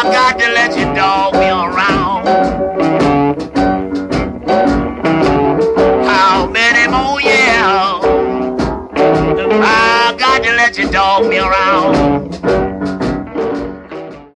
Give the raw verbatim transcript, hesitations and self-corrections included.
I got to let you dog me around. How many more years? I got to let you dog me around.